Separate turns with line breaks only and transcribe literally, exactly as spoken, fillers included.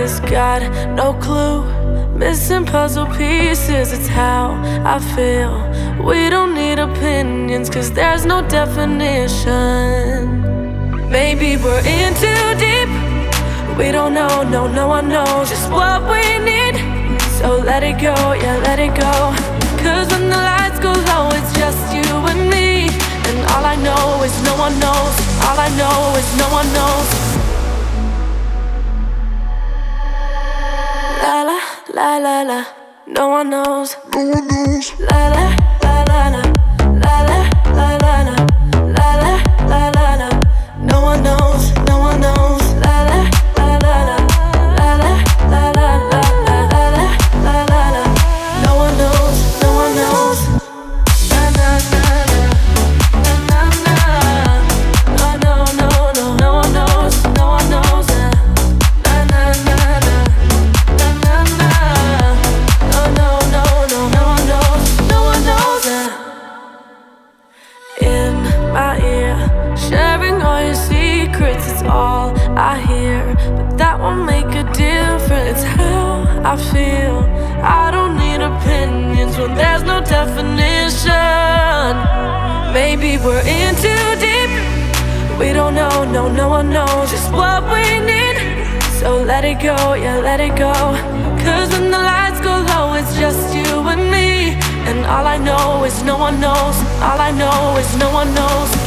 is, got no clue. Missing puzzle pieces, it's how I feel. We don't need opinions, cause there's no definition. Maybe we're in too deep. We don't know, no, no one knows just what we need. So let it go, yeah, let it go. Cause when the lights go low, it's just you and me. And all I know is no one knows. All I know is no one knows. La la, la la la, no one knows.
No one knows.
La la, la la la, la la, la la la, la la, la la la, no one knows, no one knows. La la, la la la, la la, la la la, la la, la la la, no one knows, no one knows. Na na na na, na na na, no no no no, no one knows, no one knows. Na na na na, na na na, no no no no, no one knows, no one knows. In my ear, sharing all your secrets, it's all I hear. But that won't make a difference. How I feel, I don't need opinions when there's no definition. Maybe we're in too deep. We don't know, no, no one knows just what we need. So let it go, yeah, let it go. Cause when the lights go low, it's just you and me. And all I know is no one knows. All I know is no one knows.